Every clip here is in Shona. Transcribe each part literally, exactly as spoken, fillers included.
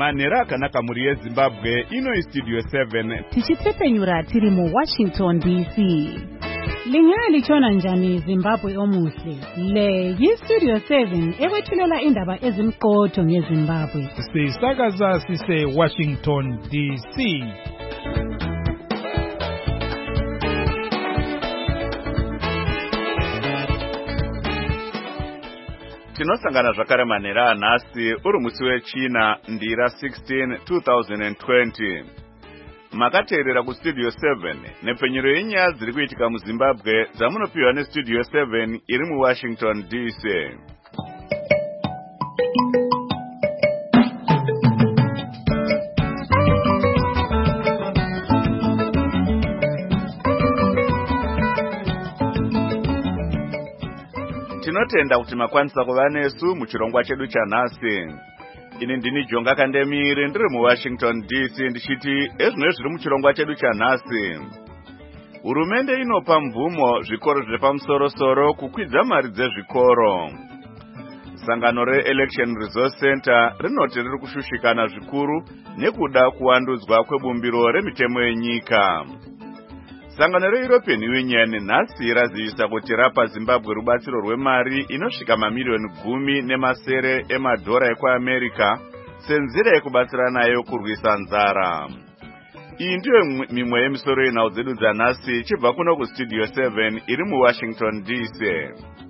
Manera kanaka muri yeZimbabwe ino Studio seven. Tichitepenyura tiri mu Washington D C. Lingali chona njani Zimbabwe omuhle. Le yi Studio seven ewethulela indaba ezimqotho ngeZimbabwe. Sisakaza sise Washington D C. Tinosangana zvakare Manera nhasi uri musi wechina ndira sixteen two thousand twenty. Makateerera ku Studio seven nepenyero yenyaya dziri kuitika muZimbabwe dzamunopiwa neStudio seven iri mu Washington D C. Tinotenda kuti makwanisa kuva nesu muchirongwa chedu chanhasi. Ini ndini Jonga Kandemire ndiri mu Washington D C ndichiti ezvino zviri muchirongwa chedu chanhasi. Hurumende inopa mvumo zvikoro zvepamusoro-soro kukwidza mari dzezvikoro. Sangano reElection Resource Center rinoti riri kushushikana zvikuru nekuda kuwandudzwa kwebumbiro remitemo yenyika. Sangano reEuropean Union nhasi razivisa kuti rapa Zimbabwe rubatsiro rwemari inosvika mamiliyoni gumi nemasere emadhora ekuAmerica senzira yekubatsira nayo kurwisa nzara. Iyi ndiyo mimwe yemisoro yenhau dzedu dzanhasi chibva kuno kuStudio seven iri mu Washington D C.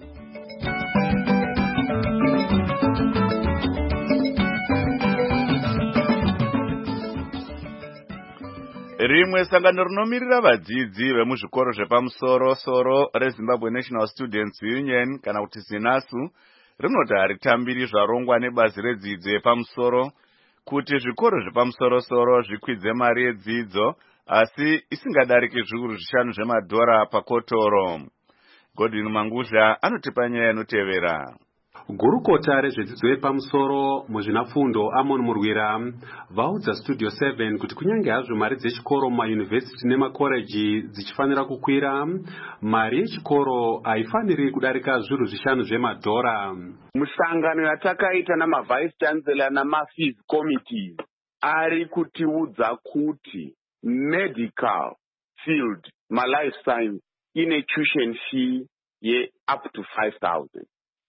Rimwe sangano rinomirira vadzidzi vemuzvikoro zvepamusoro-soro reZimbabwe National Students Union kana kuti ZINASU rinoti haritambiri zvarongwa nebazi redzidzo yepamusoro kuti zvikoro zvepamusoro-soro zvikwidze mari yedzidzo asi isingadariki zviuru zvishanu zvemadhora pakotoro. Godwin Manguzha anotipa nyaya inotevera. Gurukota rezvedzidzo yepamusoro muzvinafundo Amon Murwira vaudza Studio seven kuti kunyange hazvo mari dzechikoro mumayunivhesiti nemakoreji dzichifanira kukwira, mari yechikoro haifaniri kudarika zviuru zvishanu zvemadhora. Musangano yatakaita namavice chancellor namafees committees ari kutiudza kuti medical field malife science ine tuition fee ye up to five thousand.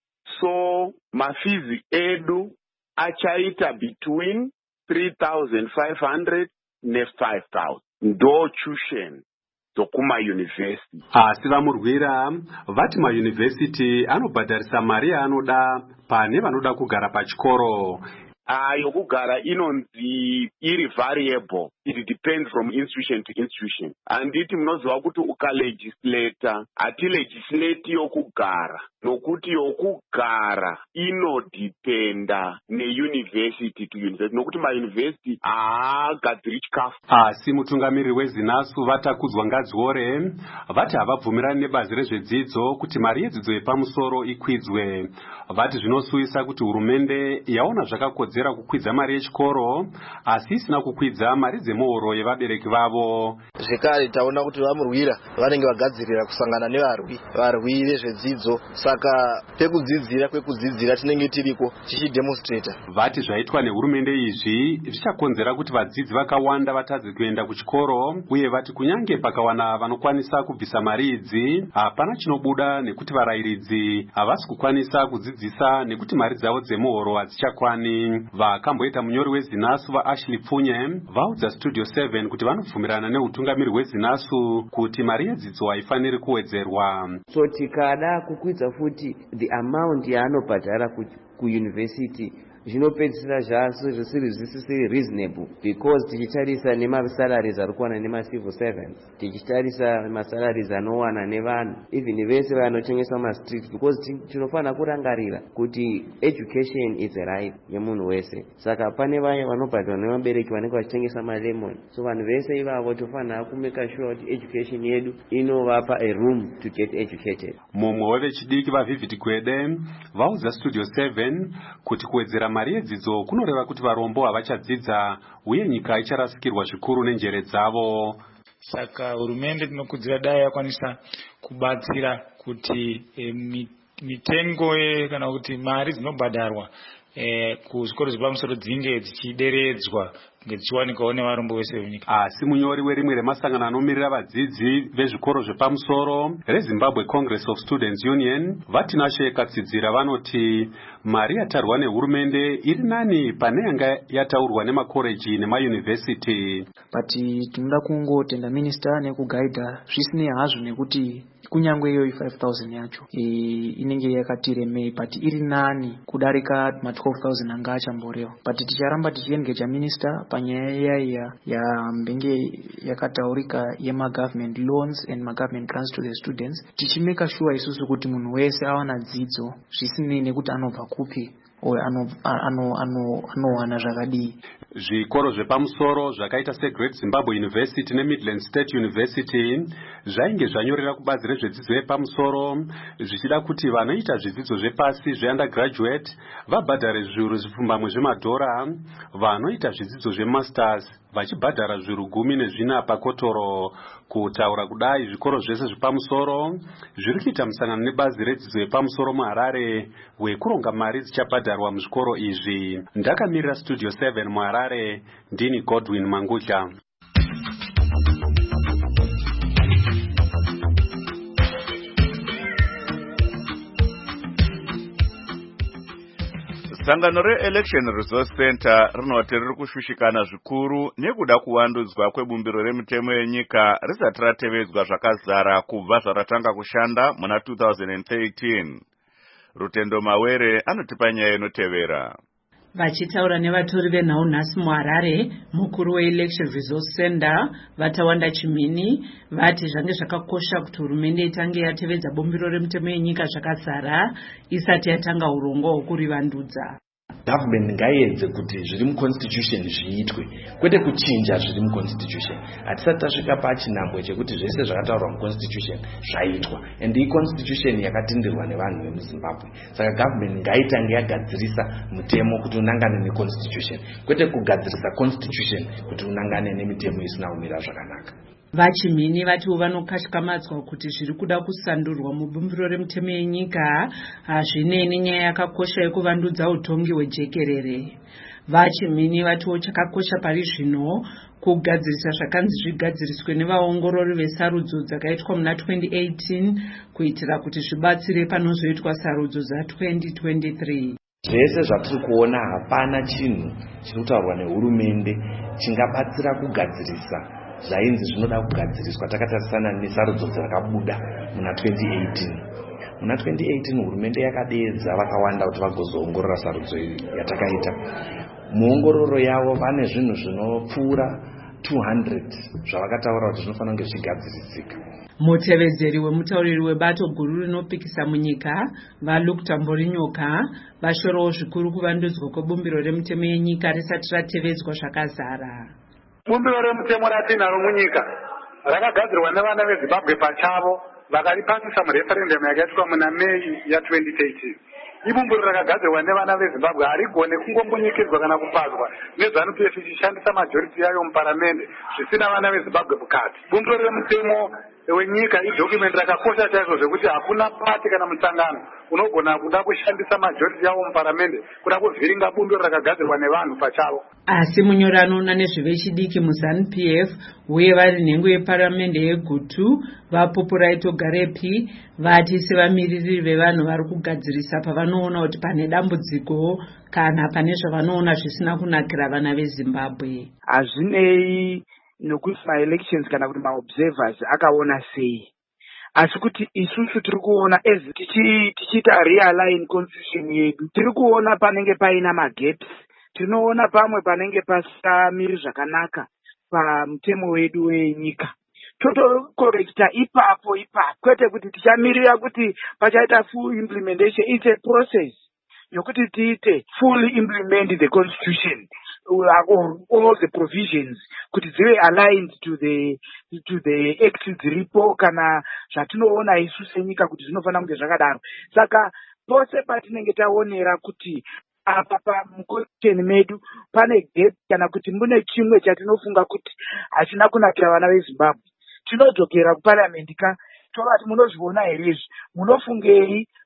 So mafizi edu achaita between three thousand five hundred ne five thousand. Ndo tuition dokuma university. Asi vamurwira vati ma university anobhadharisa mari anoda pane vanoda kugara pachikoro. Ayo kugara inonzi iri variable. It depends from institution to institution. Anditi munoziva kuti ukalegislata ati legislate yokugara nokuti yokugara inodependa neuniversity to university nokuti mauniversity haagadziri chikafu. Asi mutungamiriri weZINASU vatakudzwa Ngadziore vati havabvumirani nebazi rezvedzidzo kuti mari yedzidzo yepamusoro ikwidzwe. Vati zvinosuyisa kuti hurumende yaona zvakakodzera kukwidza mari yechikoro asi isina kukwidza mari dzemuhoro yevabereki vavo. Zvekare taona kuti vamurwira vanenge vagadzirira kusangana nevarwi varwi vezvedzidzo, saka pekudzidzira kwekudzidzira tinenge tiriko tichidemonstrata. Vati zvaitwa nehurumende izvi zvichakonzera kuti vadzidzi vakawanda vatadze kuenda kuchikoro, uye vati kunyange pakawana vanokwanisa kubvisa mari idzi hapana chinobuda nekuti varayiridzi havasi kukwanisa kudzidzisa nekuti mari dzavo dzemuhoro hadzichakwani. Vakamboita munyori weZINASU vaAshley Pfunye vaudza Studio seven kuti vanobvumirana neutungamiri hweZINASU kuti mari yedzidzo haifaniri kuwedzerwa. So tikada kukwidza futi the amount yaanobhadhara kuuniversity zvinopedzisira zvasi zvisiri zvisiri reasonable, because tichitarisa nemasalaries ari kuwana nemacivil servants, tichitarisa masalaries anowana nevanhu even vese vanotengesa mastreet, because tinofanira kurangarira kuti education is a right yemunhu wese. Saka pane vaya vanobhadhwa nemabereki vanenge vachitengesa malemon, so vanhu vese ivavo tofanira kumeka sure kuti education yedu inovapa a room to get educated. Mumwe wevechidiki vaVivid Gwede vaudza Studio seven kuti kuwedzera mari yedzidzo kunoreva kuti varombo havachadzidza uye nyika icharasikirwa zvikuru nenjere dzavo. Saka hurumende tinokudzira dai yakwanisa kubatsira kuti e, mitengo kana kuti mari dzinobhadharwa eh kuzvikoro zvepamusoro dzinge dzichideredzwa ngechiwanikawo nevarombo vese venyika. Asi munyori werimwe remasangano anomirira vadzidzi vezvikoro zvepamusoro reZimbabwe Congress of Students Union Vatinashe Katsidzira vanoti mari yatarwa nehurumende iri nani pane yanga yataurwa nemakoreji nemayunivhesiti. But tinoda kungotenda minister nekugaidha zvisinei hazvo nekuti kunyangwe iyo five thousand yacho e, inenge yakatiremei but iri nani kudarika ma twelve thousand anga achamborewa. But ticharamba tichiengeja minister panyaya ya ya mbenge yakataurika yema government loans and ma government grants to the students, tichimeka sure isusu kuti munhu wese awana dzidzo zvisinei nekuti anobva kupi anowana zvakadii. Zvikoro zvepamusoro zvakaita seGreat Zimbabwe University neMidland State University zvainge zvanyorera kubazi rezvedzidzo yepamusoro zvichida kuti vanoita zvidzidzo zvepasi zveundergraduate vabhadhare zviuru zvipfumbamwe zvemadhora, vanoita zvidzidzo zvemasters vachibhadhara zviuru gumi nezvina pakotoro. Kutaura kudai zvikoro zvese zvepamusoro zviri kuita musangano nebazi redzidzo yepamusoro muHarare wekuronga mari dzichabhadharwa muzvikoro izvi. Ndakamirira Studio seven muHarare, ndini Godwin Mangudla. Sangano re-Election Resource Center rinoti riri kushushikana zvikuru nekuda kuwandudzwa kwebumbiro remitemo yenyika risati ratevedzwa zvakazara kubva zvaratanga kushanda muna two thousand thirteen. Rutendo Mawere anotipa nyaya inotevera. Vachitaura nevatori venhau nhasi muHarare, mukuru we-Election Resource Center Vatawanda Chimini vati zvange zvakakosha kuti hurumende itange yatevedza bumbiro remitemo yenyika zvakazara isati yatanga urongwa hwokurivandudza. Government ngaiedze kuti zviri muconstitution zviitwe, kwete kuchinja zviri muconstitution. Hatisati tasvika pachinhambwe chekuti zvese zvakataurwa muconstitution zvaitwa, and iyi constitution yakatenderwa nevanhu vemuZimbabwe. Saka government ngaitange yagadzirisa mutemo kuti unangane neconstitution, kwete kugadzirisa constitution kuti unangane nemitemo isina kumira zvakanaka. Vachimini vatiwo vanokashikamatswa kuti zviri kuda kusandurwa mubumbiro remitemo yenyika hazvinei nenyaya yakakosha yekuvandudza utongi hwejekerere. Vachimini vatiwo chakakosha pari zvino kugadzirisa zvakanzi zvigadziriswe nevaongorori vesarudzo dzakaitwa muna twenty eighteen kuitira kuti zvibatsire panozoitwa sarudzo za twenty twenty-three. Zvese zvatiri kuona hapana chinhu chiri kutaurwa nehurumende chingabatsira kugadzirisa zvainzi zvinoda kugadziriswa takatarisana nesarudzo dzakabuda muna twenty eighteen. Muna twenty eighteen hurumende yakadeedza vakawanda kuti vagozoongorora sarudzo yatakaita. Muongororo yavo vane zvinhu zvinopfuura two hundred zvavakataura kuti zvinofanira kunge zvigadzirisika. Mutevedzeri wemutauriri webato guru rinopikisa munyika vaLukta Mborinyoka vashorowo zvikuru kuvandudzwa kwebumbiro remitemo yenyika risati ratevedzwa zvakazara. Bumbiro remitemo ratinaro munyika rakagadzirwa nevana veZimbabwe pachavo vakaripasisa mureferendum yakaitwa muna Mei ya twenty thirteen. Ibumbiro rakagadzirwa nevana veZimbabwe harigone kungombunyikidzwa kana kupazwa neZANU-P F ichishandisa majority yayo muparamende zvisina vana veZimbabwe mukati. Bumbiro remitemo wenyika idocument rakakosha chaizvo zvekuti hakuna pati kana musangano unogona kuda kushandisa majority yawo muparamende kuda kuvhiringa bumbiro rakagadzirwa nevanhu pachavo. Asi munyori anoona nezvevechidiki muZANU-P F uye vari nhengo yeparamende yegutu vaPopuraito Garepi vati sevamiririri vevanhu vari kugadzirisa pavanoona kuti pane dambudziko kana pane zvavanoona zvisina kunakira vana veZimbabwe. Hazvinei nokuti ma-elections kana kuti ma-observers akaona sei, asi kuti isusu tiri kuona as tichiita realign constitution yedu tiri kuona panenge paina magaps, tinoona pamwe panenge pasamiri zvakanaka pamutemo wedu wenyika. Totokorekta ipapo ipapo, kwete kuti tichamirira kuti pachaita full implementation. It's a process yokuti tiite fully implement the constitution or all the provisions kuti zive aligned to the to the act dziripo kana zvatinoona isu senyika kuti zvinofana kunge zvakadaro. Saka pose patinenge taonera kuti apa pamukonstitution medu pane gap kana kuti mune chimwe chatinofunga kuti hachina kunakira vana veZimbabwe, tinodzokera kuparliament ka tovati munozviona here izvi, munofungei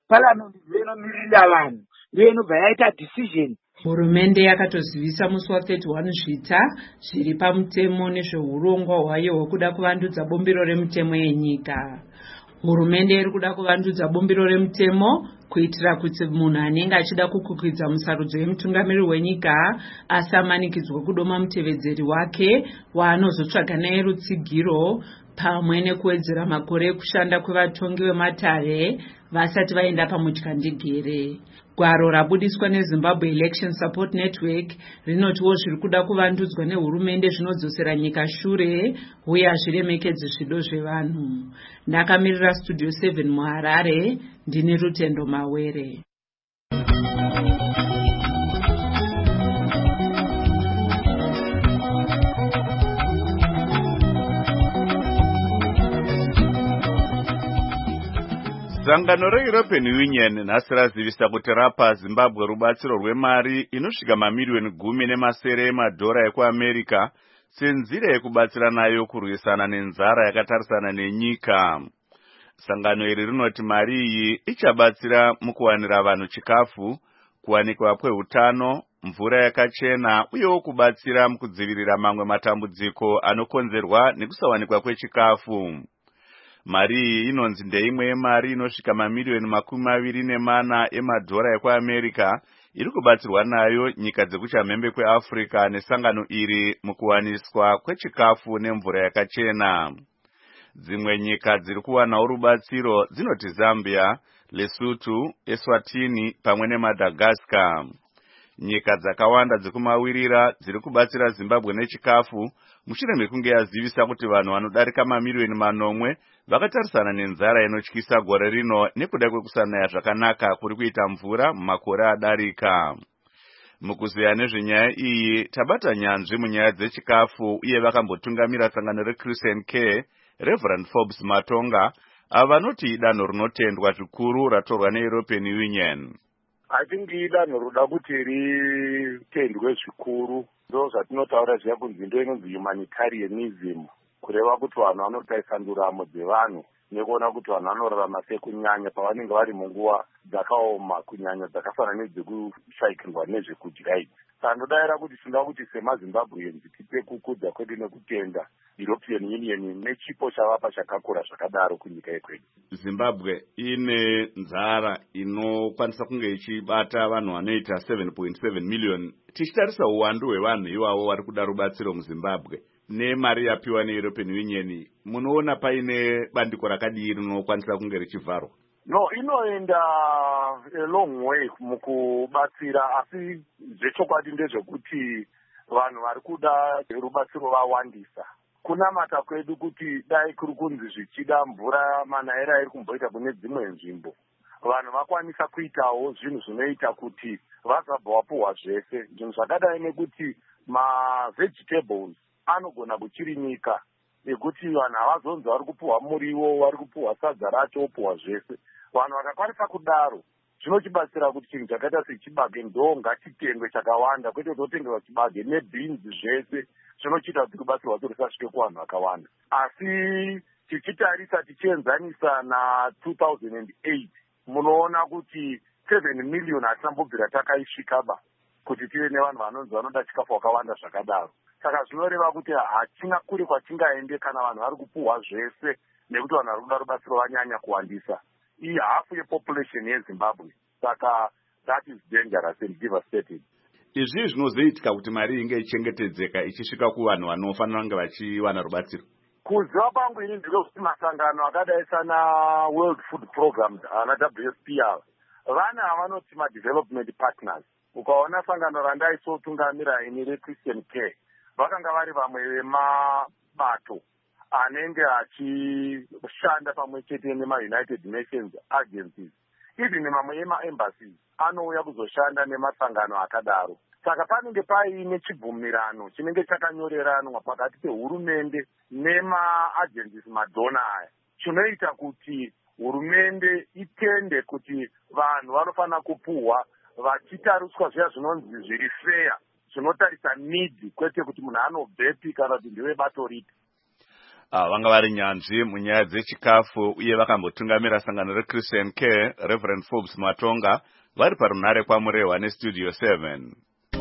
paramoundi ndiyo inomirira vanhu, ndiyo inobva yaita decision. Hurumende yakatozivisa musi wa31 Zvita zviri pamutemo nezveurongwa hwayo hwekuda kuvandudza bumbiro remutemo yenyika. Hurumende iri kuda kuvandudza bumbiro remutemo kuitira kuti munhu anenge achida kukukwidza musarudzo yemutungamiriri wenyika asamanikidzwe kudoma mutevedzeri wake waanozotsvaga naye rutsigiro, pamwe nekuwedzera makore ekushanda kwevatongi vematare vasati vaenda pamutyandigere. Gwaro rabudiswa neZimbabwe Election Support Network rinotiwo zviri kuda kuvandudzwa nehurumende zvinodzosera nyika shure uye hazviremekedzi zvido zvevanhu. Ndakamirira Studio seven muHarare, ndini Rutendo Mawere. Sangano reEuropean Union nhasi razivisa kuti rapa Zimbabwe rubatsiro rwemari inosvika mamiliyoni gumi nemasere emadhora ekuAmerica senzira yekubatsira nayo kurwisana nenzara yakatarisana nenyika. Sangano iri rinoti mari iyi ichabatsira mukuwanira vanhu chikafu, kuwanikwa kwehutano, mvura yakachena uyewo kubatsira mukudzivirira mamwe matambudziko anokonzerwa nekusawanikwa kwechikafu. Mari iyi inonzi ndeimwe yemari inosvika mamiliyoni makumi maviri nemana emadhora ekuAmerica iri kubatsirwa nayo nyika dzekuchamhembe kweAfrica nesangano iri mukuwaniswa kwechikafu nemvura yakachena. Dzimwe nyika dziri kuwanawo rubatsiro dzinoti Zambia, Lesotho, Eswatini pamwe neMadagascar. Nyika dzakawanda dzekumawirira dziri kubatsira Zimbabwe nechikafu mushure mekunge yazivisa kuti vanhu vanodarika mamiliyoni manomwe vakatarisana nenzara inotyisa gore rino nekuda kwekusanaya zvakanaka kuri kuita mvura mumakore adarika. Mukuziya nezvenyaya iyi tabata nyanzvi munyaya dzechikafu uye vakambotungamira sangano reChristian Care, Reverend Forbes Matonga, ava vanoti danho rinotendwa zvikuru ratorwa neEuropean Union. I think idanho roda kuti ritendwe zvikuru, ndo zvatinotaura zviya kunzi ndo inonzi humanitarianism, kureva kuti vanhu vanotaisa nduramo dzevanhu nekuona kuti vanhu vanorarama sei kunyanya pavanenge vari munguva dzakaoma, kunyanya dzakafanana nedzekushayikirwa nezvekudya idzi. Saka ndodavira kuti tinoda kuti semaZimbabweans tipe kukudza kwedu nekutenda European Union nechipo chavapa chakakura zvakadaro kunyika yekwedu. Zimbabwe ine nzara inokwanisa kunge ichibata vanhu vanoita seven point seven million. Tichitarisa uwandu hwevanhu ivavo vari kuda rubatsiro muZimbabwe nemari yapiwa neEuropean Union, munoona paine bandiko rakadii rinokwanisa kunge richivharwa? No, inoenda a long way mukubatsira, asi zvechokwadi ndezvekuti vanhu vari kuda rubatsiro vawandisa. Kunamata kwedu kuti dai kuri kunzi zvichida mvura manayera iri kumboita kune dzimwe nzvimbo, vanhu vakwanisa kuitawo zvinhu zvinoita kuti vazabva vapuhwa zvese. Zvinhu zvakadai nekuti mavegetables anogona kuchirimika, ekuti vanhu havazonzi vari kupuhwa muriwo, vari kupuhwa sadza racho, opuhwa zvese. Vanhu vakakwanisa kudaro zvinochibatsira kuti chinhu chakaita sechibage ndo ngatitengwe chakawanda, kwete kutotengerwa chibage nebeans zvese, zvinochiita kuti rubatsiro rwacho rusasvike kuvanhu vakawanda. Asi tichitarisa tichienzanisa na two thousand eight munoona kuti seven million hatambobvira takaisvikaba kuti tive nevanhu vanonzi vanoda chikafu wakawanda zvakadaro. Saka zvinoreva kuti hatina kuri kwatingaende kana vanhu vari kupuhwa zvese, nekuti vanhu vari kuda rubatsiro vanyanya kuwandisa. Iyi hafu yepopulation yeZimbabwe. Saka that is dangerous and devastating. Izvi zvinozoitika kuti mari inge ichengetedzeka ichisvika kuvanhu vanofanira kunge vachiwana rubatsiro. Kuziva kwangu ini ndinokuti masangano akadai sana World Food Program ana W F P ava vana vanoti ma-development partners. Ukaona sangano randaisotungamira ini reChristian Care vakanga vari vamwe vemabato anenge achishanda pamwe chete nema-United Nations agencies, even mamwe ema-embassies anouya kuzoshanda nemasangano akadaro. Saka panenge paine chibvumirano chinenge chakanyoreranwa pakati pehurumende nema-agencies madhona aya, chinoita kuti hurumende itende kuti vanhu vanofanira kupuhwa vachitariswa zviya zvinonzi zviri fair, zvinotarisa needs, kwete kuti munhu anobvepi kana kuti ndiwe bato ripi. Uh, vanga vari nyanzvi munyaya dzechikafu uye vakambotungamira sangano reChristian Care, Reverend Forbes Matonga, vari parunhare kwamurehwa neStudio seven.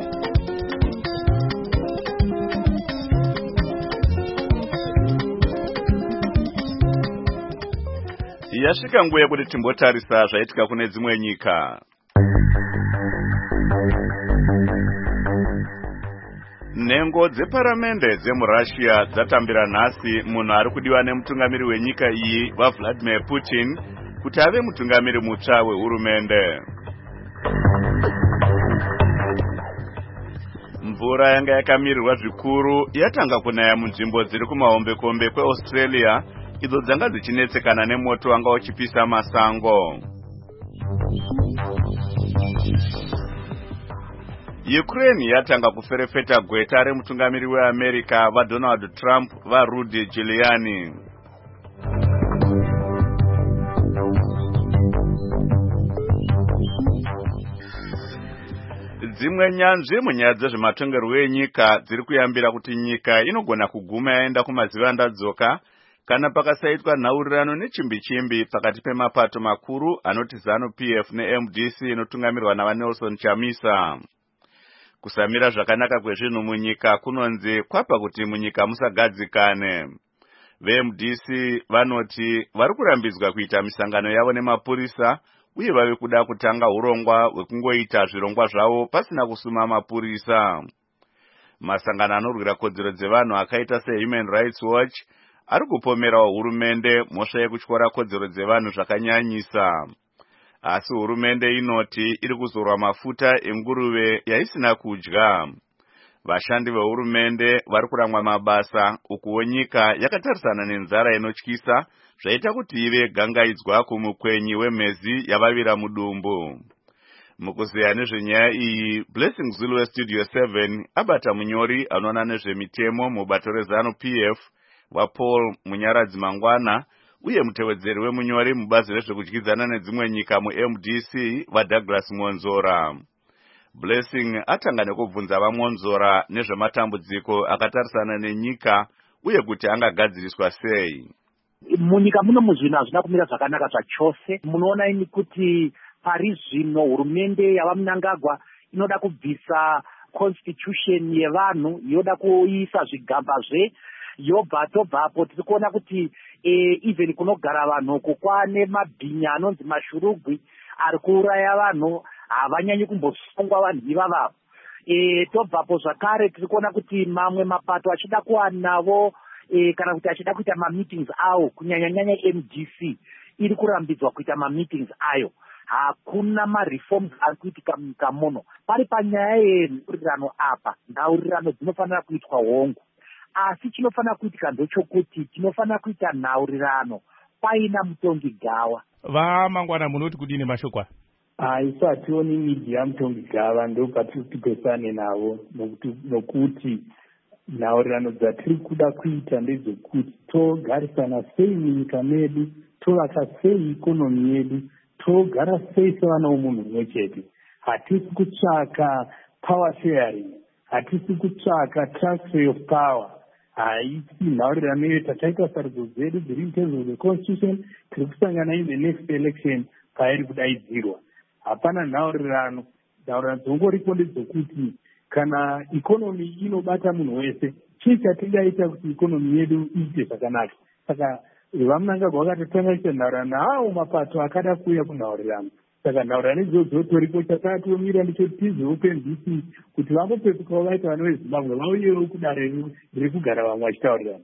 Yasvika nguva yekuti timbotarisa zvaitika kune dzimwe nyika. Nhengo dzeparamende dzemuRussia dzatambira nhasi munhu ari kudiwa nemutungamiri wenyika iyi vaVladimir Putin kuti ave mutungamiri mutsva wehurumende. Mvura yanga yakamirirwa zvikuru yatanga kunaya munzvimbo dziri kumahombekombe kweAustralia idzo dzanga dzichinetsekana nemoto wanga uchipisa masango. Ukraine yatanga kuferefeta gweta remutungamiri weAmerica vaDonald Trump vaRudy Giuliani. Dzimwe nyanzvi munyaya dzezvematongerwo enyika dziri kuyambira kuti nyika inogona kuguma yaenda kumazivandadzoka kana pakasaitwa nhaurirano nechimbi-chimbi pakati pemapato makuru anoti ZANU-P F neM D C inotungamirwa navaNelson Chamisa. Kusamira zvakanaka kwezvinhu munyika kunonzi kwapa kuti munyika musagadzikane. VeM D C vanoti vari kurambidzwa kuita misangano yavo nemapurisa uye vave kuda kutanga urongwa hwekungoita zvirongwa zvavo pasina kusuma mapurisa. Masangano anorwira kodzero dzevanhu akaita seHuman Rights Watch ari kupomerawo hurumende mhosva yekutyora kodzero dzevanhu zvakanyanyisa. Asi hurumende inoti iri kuzorwa mafuta enguruve yaisina kudya. Vashandi vehurumende vari kuramwa mabasa ukuwo nyika yakatarisana nenzara inotyisa zvaita kuti ive gangaidzwa kumukwenyi wemhezi yavavira mudumbu. Mukuzeya nezvenyaya iyi, Blessing Zulu weStudio seven abata munyori anoona nezvemitemo mubato reZANU-P F vaPaul Munyaradzi Mangwana uye mutevedzeri wemunyori mubazi rezvekudyidzana nedzimwe nyika muM D C vaDouglas Monzora. Blessing atanga nekubvunza vaMonzora nezvematambudziko akatarisana nenyika uye kuti angagadziriswa sei. Munyika muno muzvino hazvina kumira zvakanaka zvachose. Munoona ini kuti pari zvino hurumende yava Mnangagwa inoda kubvisa constitution yevanhu, yoda kuisa zvigambazve, yobva tobvapo tiri kuona kuti e, even kunogara vanhu kukwane mabhinya anonzi mashurugwi ari kuuraya vanhu havanyanyi kumbosungwa vanhu ivava. E, tobvapo zvakare tiri kuona kuti mamwe mapato achida kuwanavo e, kana kuti achida kuita mameetings awo kunyanya-nyanya M D C iri kurambidzwa kuita mameetings ayo. Hakuna mareforms ari kuitika munyika muno. Pari panyaya yenhaurirano apa, nhaurirano dzinofanira kuitwa hongu. Asi chinofanira kuitika ndechokuti tinofanira kuita nhaurirano paina mutongi gawa. VaMangwana munoti kudini mashokwa? Isu hationi midi yamutongi gava, ndo patiri kupesane navo nokuti nhaurirano dzatiri kuda kuita ndedzokuti togarisana sei munyika medu, tovaka sei ikonomi yedu, togara sei sevana vomunhu mumwe chete. Hatisi kutsvaka power sharing, hatisi kutsvaka transfer of power. Haisi nhaurirano iyo tataita sarudzo dzedu dziri in terms of the constitution, tiri kusangana in the next election pairi kudaidzirwa. Hapana nhaurirano. Nhaurirano dzongoripo ndedzokuti kana ikonomi inobata munhu wese, chii chatingaita kuti ikonomi yedu iite zvakanaka. Saka vaMnangagwa vakatotanga kuita nhaurirano naavo mapato akada kuuya kunhaurirano. Saka nhaurirano idzodzo toripo, chatatomira ndicho tizope M D C kuti vangopepukawo vaita vana veZimbabwe vauyewo kudare riri kugara vamwe vachitaurirana.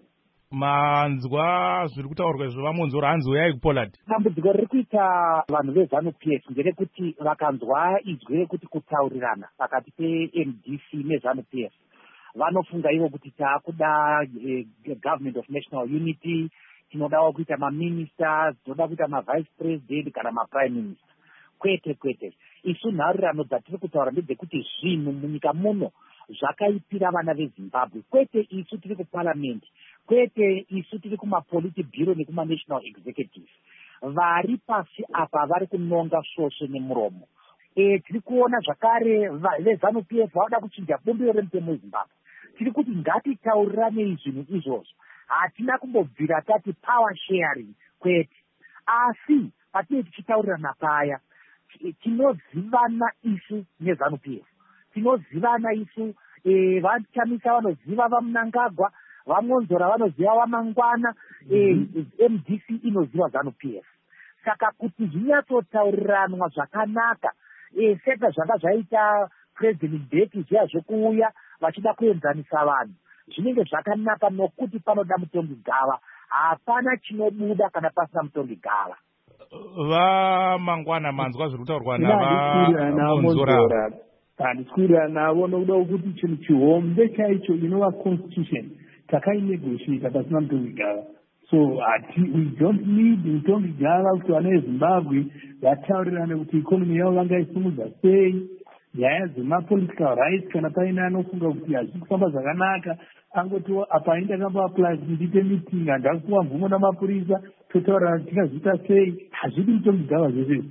Manzwa zviri kutaurwa izvo vaMonzora hanzi uyai kuPoland. Dambudziko riri kuita vanhu veZANU-P F nderekuti vakanzwa izwi rekuti kutaurirana pakati peM D C neZANU-P F vanofunga ivo kuti taakuda eh, government of national unity, tinodawo kuita maministers, tinoda kuita mavice president kana maprime minister. Kwete kwete, isu nhaurirano dzatiri kutaura ndedzekuti zvinhu munyika muno zvakaipira vana veZimbabwe. Kwete isu tiri kuparliament, kwete isu tiri kumapoliti bureau nekuma-national executive. Vari pasi apa vari kunonga svosve nemuromo. E, tiri kuona zvakare veZANU-P F vauda kuchinja bumbiro remutemo weZimbabwe. Tiri kuti ngatitaurirane zvinhu izvozvo. hatina kumbobvira tati power sharing kwete, asi patinenge tichitaurirana paya tinozivana isu nezanu P F, tinozivana isu vachamisa vanoziva vamunangagwa, vamonzora vanoziva vamangwana, M D C inoziva zanu P F. Saka kuti zvinyatsotaurirana zvakanaka, seka zvanga zvaita President Beki zviya zvokuuya vachida kuenzanisa vanhu, zvinenge zvakanaka nokuti panoda mutongi gava, hapana chinobuda kana pasina mutongi gava. Vamangwana manzwa zviri kutaurwa navamonzora. Handiswirira navo nokuda kuti chinhu chihombe chaicho inova constitution takainegotiata pasina mutongi gava. So ati, we don't need mutongi gava kuti vana veZimbabwe vataurirane kuti ikonomi yavo vangaisimudza sei, nyaya dzemapolitical rights kana paine anofunga kuti hazvisi kufamba zvakanaka angoti apa indakambaapply kuti ndiite meeting handakupuwa mvumo namapurisa totaurirana tingazviita sei, hazvidi mutongi gava zvese.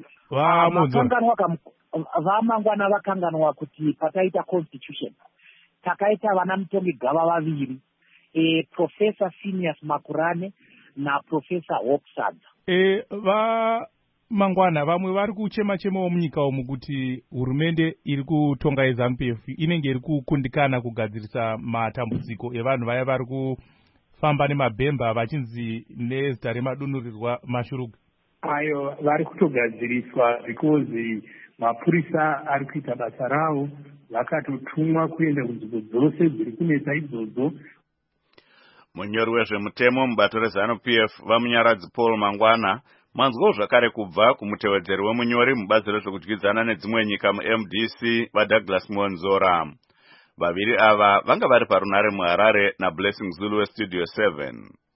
Vamangwana vakanganwa kuti pakaita constitution takaita vana mutongi gava vaviri, e, Professor Phineas Makurane na Professor Hopsadza. E, va mangwana vamwe vari kuchema chemawo munyika umu kuti hurumende iri kutonga yeZanu P F inenge iri kukundikana kugadzirisa matambudziko evanhu vaya vari kufamba nemabhemba vachinzi nezita remadunurirwa mashurugu. Ayo vari kutogadziriswa because mapurisa ari kuita basa ravo, vakatotumwa kuenda kunzvimbo dzose dziri kunetsa idzodzo. Munyori wezvemutemo mubato reZanu P F vamunyaradzi Paul Mangwana manzwawo zvakare kubva kumutevedzeri wemunyori mubazi rezvekudyidzana nedzimwe nyika mu-M D C vaDouglas Monzora. Vaviri ava vanga vari parunare muHarare naBlessing Zulu weStudio seven.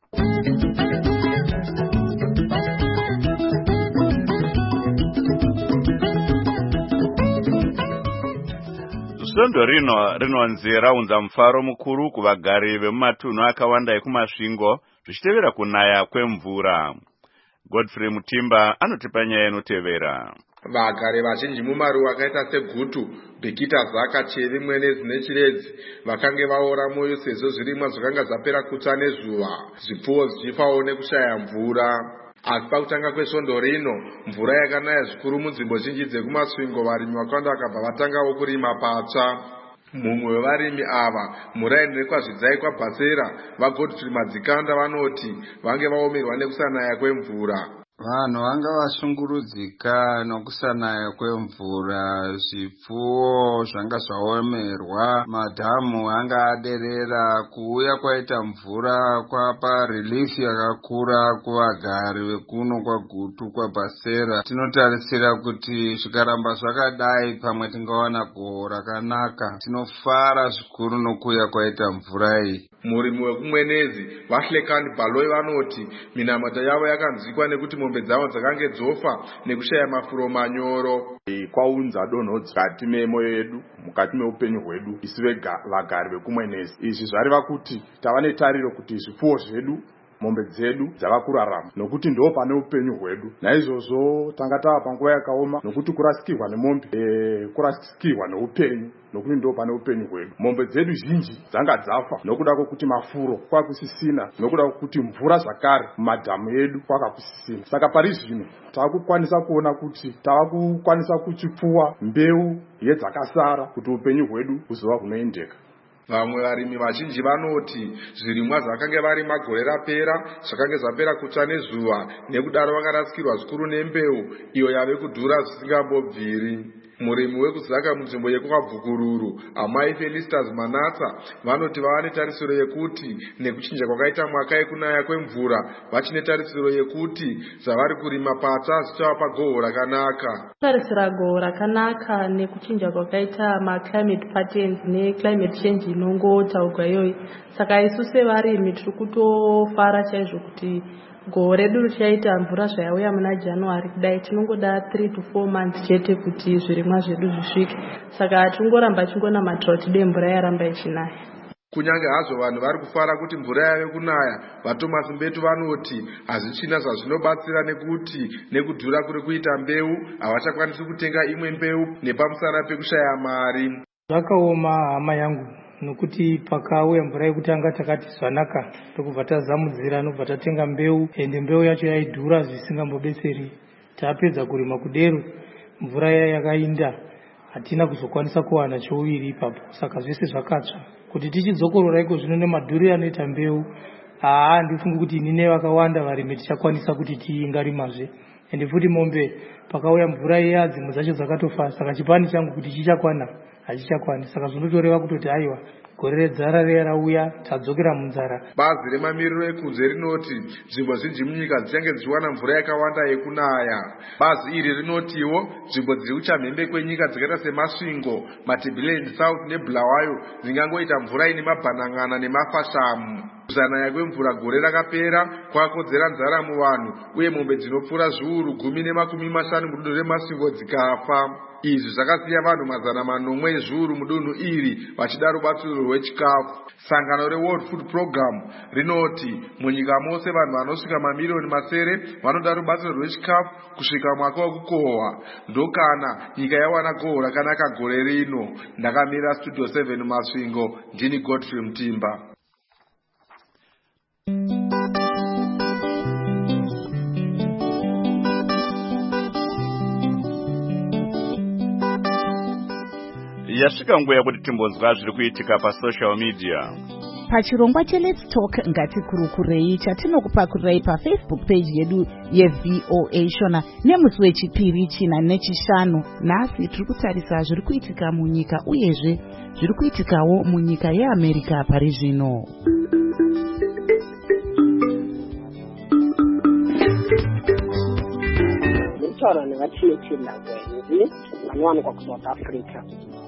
Svondo rino rinonzi raunza mufaro mukuru kuvagari vemumatunhu akawanda ekumasvingo zvichitevera kunaya kwemvura. Godfrey Mutimba anotipa nyaya inotevera. Vagari vazhinji mumaruwa akaita seGutu, Bhekita Zaka, Chevi, Mwenezi neChiredzi vakange vaora moyo sezvo zvirimwa zvakanga zvapera kutsva nezuva, zvipfuwo zvichifawo nekushaya mvura. Asi pakutanga kwesvondo rino mvura yakanaya zvikuru munzvimbo zhinji dzekumasvingo, varimi vakawanda vakabva vatangawo kurima patsva. Mumwe wevarimi ava, Muraini rekwazvidzai kwaBhasera, vaGodfrey Madzikanda vanoti vange vaomerwa nekusanaya kwemvura. Vanhu vanga vashungurudzika nokusanaya kwemvura, zvipfuwo zvanga zvaomerwa, madhamu anga aderera, kuuya kwaita mvura kwapa relief yakakura kuvagari vekuno kwaGutu kwaBhasera. Tinotarisira kuti zvikaramba zvakadai pamwe tingawana gohwo rakanaka. Tinofara zvikuru nokuuya kwaita mvura iyi. Murimi wekumwenezi Vahlekani Bhaloi vanoti minamata yavo yakanzwikwa nekuti mombe dzavo dzakange dzofa nekushaya mafuro manyoro. Kwaunza donho mukati memoyo yedu, mukati meupenyu hwedu isi vagari vekumwenezi. Izvi zvareva kuti tava netariro kuti zvipfuwo zvedu, mombe dzedu dzava kurarama nokuti ndo pane upenyu hwedu. Naizvozvo tanga tava panguva yakaoma nokuti kurasikirwa nemombe e, kurasikirwa neupenyu nokuti ndo pane upenyu hwedu. Mombe dzedu zhinji dzanga dzafa nokuda kwokuti mafuro kwakusisina, nokuda kwokuti mvura zvakare mumadhamu edu kwakakusisina. Saka pari zvino tava kukwanisa kuona kuti tava kukwanisa kuchipfuwa mbeu yedzakasara kuti upenyu hwedu huzova hunoendeka. Vamwe varimi vazhinji vanoti zvirimwa zvakanga varima gore rapera zvakanga zvapera kutsva nezuva, nekudaro vakarasikirwa zvikuru nembeu iyo yave kudhura zvisingambobviri. Murimi wekuzaka munzvimbo yekwaBvukururu, amai Felicitas Manatsa, vanoti vava netarisiro yekuti nekuchinja kwakaita mwaka yekunaya kwemvura, vachine tarisiro yekuti zvavari kurima patsva zvichava gohwo rakanaka. Tarisira gohwo rakanaka nekuchinja kwakaita maclimate patterns neclimate change inongotaurwa iyoyi. Saka isu sevarimi tiri kutofara chaizvo kuti gohwo redu richaita mvura zvayauya muna January kudai tinongoda three to four months chete kuti zvirimwa zvedu zvisvike. Saka tingoramba chingona drought de mvura yaramba ichinaya. Kunyange hazvo vanhu vari kufara kuti mvura yave kunaya, vaThomas Mbetu vanoti hazvichina zvazvinobatsira nekuti nekudhura kuri kuita mbeu havachakwanisi kutenga imwe mbeu nepamusana pekushaya mari. Zvakaoma hama yangu, nokuti pakauya mvura yekutanga takati zvanaka tokubva tazamudzira nobva tatenga mbeu ende mbeu yacho yaidhura zvisingambobetseri. Tapedza kurima kudero mvura yaya yakainda hatina kuzokwanisa kuwana chouviri ipapo, saka zvese zvakatsva. Kuti tichidzokorora iko zvino nemadhuri anoita mbeu, haa ndifunga kuti inine vakawanda varimi tichakwanisa kuti tiingarimazve. Ende futi mombe pakauya mvura iya dzimwe dzacho dzakatofa, saka chipani changu kuti chichakwana hachichakwani, saka zvinotoreva kutoti aiwa gore redzara riya rauya tadzokera munzara. Bazi remamiriro ekunze rinoti nzvimbo zhinji munyika dzichange dzichiwana mvura yakawanda yekunaya. Bazi iri rinotiwo nzvimbo dziri kuchamhembe kwenyika dzakaita semasvingo, Matabeleland South neBulawayo dzingangoita mvura ine mabhanan'ana nemafashamu. Kuzanaya kwemvura gore rakapera kwakodzera nzara muvanhu, uye mombe dzinopfuura zviuru gumi nemakumi mashanu mudunhu remasvingo dzikafa. Izvi zvakasiya vanhu mazana manomwe ezviuru mudunhu iri vachida rubatsiro rwechikafu. Sangano reWorld Food Program rinoti munyika mose vanhu vanosvika mamiliyoni masere vanoda rubatsiro rwechikafu kusvika mwaka wekukohwa. Ndokana nyika yawana gohwo rakanaka gore rino. Ndakamira Studio seven Masvingo, ndini Godfrey Mutimba. Yasvika nguva yakuti timbonzwa zviri kuitika pasocial media. Pachirongwa cheLet's Talk ngatikurukurei chatinokupakurai paFacebook page yedu yeV O A Shona nemusi wechipiri china nechishanu. Nhasi tiri kutarisa zviri kuitika munyika uyezve zviri kuitikawo munyika yeAmerica pari zvino. Mutaura nevatinotenda kwenzi vanowanikwa kuSouth Africa.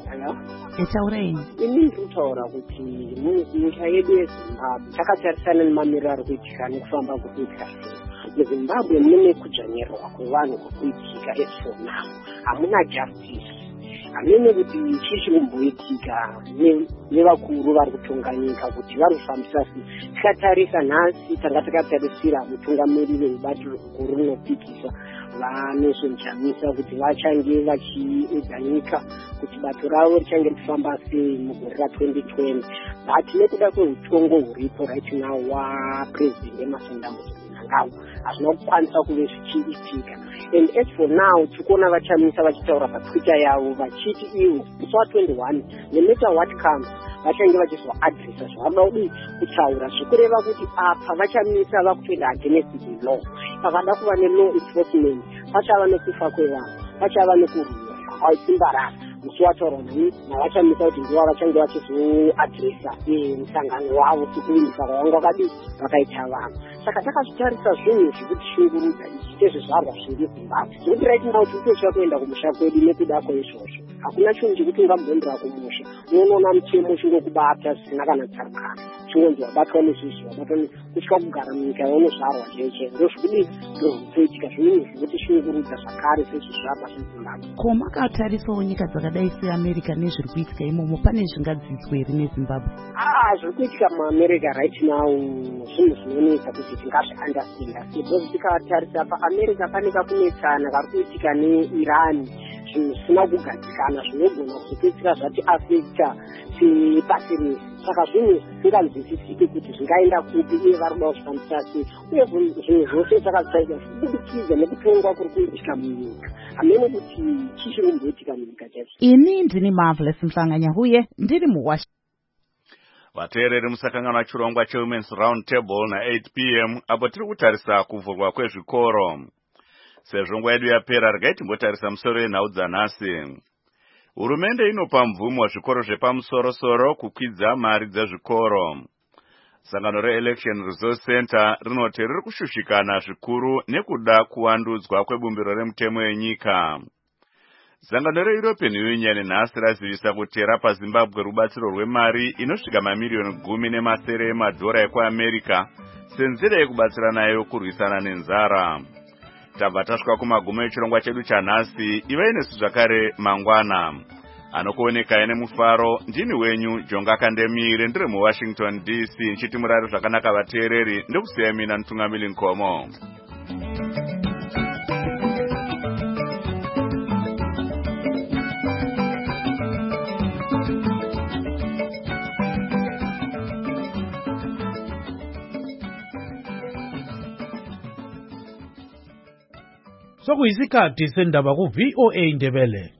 Etauraini. Ini ndikutaura kuti munyika yedu yeZimbabwe takatarisana nemamiriro ari kuitika nekufamba kuri kuitika. MuZimbabwe mune kudzvanyirwa kwevanhu kuri kuitika as for now. Hamuna justice. Hamene kuti chii chiri kumboitika nevakuru vari kutonga nyika kuti vari kufambisa sei. Tikatarisa nhasi tanga takatarisira mutungamiriri webato guru rinopikisa vaNelson Chamisa kuti vachange vachiedza nyika kuti bato ravo richange richifamba sei mugore ratwenty twenty. But nekuda kweutongo huripo right now waPresident Emmerson Mnangagwa hazvina kukwanisa kuve zvichiitika. And as for now tikuona vaChamisa vachitaura paTwitter yavo vachiti ivo musi wa21 no matter what comes vachange vachizoadresa zvavanoda kudii kutaura zvekureva kuti apa vaChamisa vakutoenda against the law. Pakada kuva nelaw enforcement pachava nekufa kwevanhu, pachava nekurwiwa kwaisimbarara. Musi wataura nani navaChamisa kuti ndivo vachange vachizoadresa musangano wavo sekuimisa kwavanga vakadii vakaita vanhu. Saka takazvitarisa zvinhu zvekutishungurudza izvi ndezvezvarwa zviri Zimbabwe. Zvekuti right now tikutochira kuenda kumusha kwedu nekuda kwaizvozvo. Hakuna chinhu chekuti ungamboendera kumusha unoona mutemo chingokubata zvisina kana tsarukano. Chingonzi wabatwa nezvizvi wabatwa kutya kugara munyika yaunozvarwa cheche. Ndozvekudii ndozvikuitika zvinhu zvekutishungurudza zvakare sezvizvarwa zveZimbabwe. Ko makatarisawo nyika dzakadai seAmerica nezviri kuitika imomo pane zvingadzidzwa here neZimbabwe? Ah, zviri kuitika muAmerica right now zvinhu zvinonetsa kuti tingazviandastenda. Sezvo tikatarisa paAmerica pane kakunetsana kari kuitika neIran, zvinhu zvisina kugadzikana zvinogona kuzopeisira zvati afekta sepasi rese. Saka zvinhu zvisinganzwisisike kuti zvingaenda kupi uye vari kuda kuzvifambisa sei. Uye zvinhu zvose takazitaika kubudikidza nekutongwa kuri kuitika munyika. Hamene kuti chii chiri kumboitika munyika chacho. Ini ndini Marvelous Mhlanganya huye ndiri muWashington. Vateereri musakangana chirongwa cheWomen's Round Table na eight p m apo tiri kutarisa kuvhurwa kwezvikoro. Sezvo nguva yedu yapera regai timbotarisa musoro yenhau dzanhasi. Hurumende inopa mvumo zvikoro zvepamusoro-soro kukwidza mari dzezvikoro. Sangano reElection Resource Center rinoti riri kushushikana zvikuru nekuda kuwandudzwa kwebumbiro remutemo yenyika. Sangano reEuropean Union nhasi razivisa kuti rapa Zimbabwe rubatsiro rwemari inosvika mamiliyoni gumi nemasere emadhora ekuAmerica senzira yekubatsira nayo kurwisana nenzara. Tabva tasvika kumagumo echirongwa chedu chanhasi. Ivai nesu zvakare mangwana. Anokuoneka ine mufaro ndini wenyu Jonga Kandemire ndiri muWashington D C nchiti murari zvakanaka vateereri ndokusiya mina Ntungamili Nkomo. sokuyisikhathi sendaba ku-V O A Ndebele.